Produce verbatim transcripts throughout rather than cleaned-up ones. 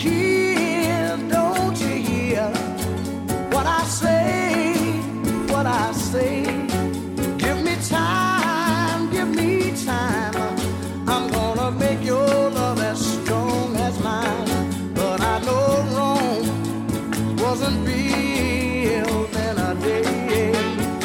hear, don't you hear what I say, what I say? Give me time, give me time. I'm gonna make your love as strong as mine. But I know Rome wasn't built in a day.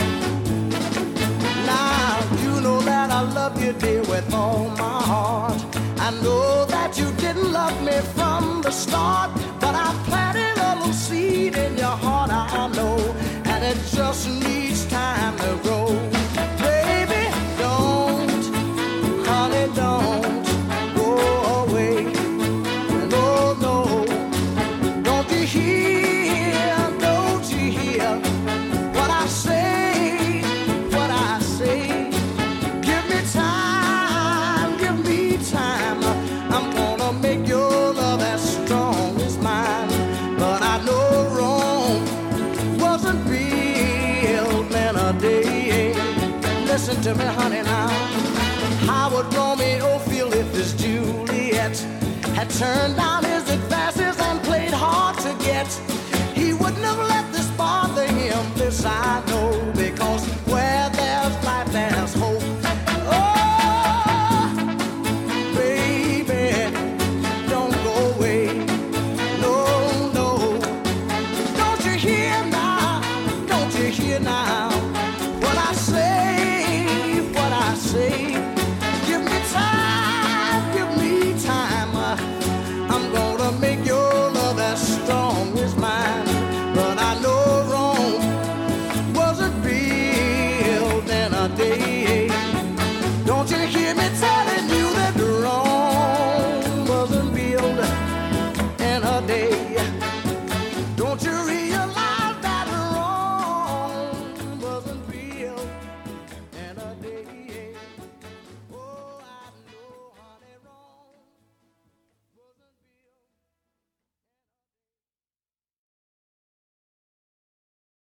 Now you know that I love you, dear, with all my heart. I know that you didn't love me from the start, but I planted a little seed in your heart, I know, and it just needs time to grow. Baby, don't, honey, don't go away. No, no, don't you hear, don't you hear what I say, what I say? Give me time, give me time. I'm gonna make your love as strong as mine. But I know Rome wasn't built in a day. Listen to me, honey, now. How would Romeo feel if his Juliet had turned down his advances and played hard to get? He wouldn't have let this bother him, this I know, because where there's life, there's hope. Oh, baby, don't go away. No, no, don't you hear now? Don't you hear now? What I say, what I say. Give me time, give me time. I'm gonna make your love as strong as mine. But I know Rome wasn't built in a day.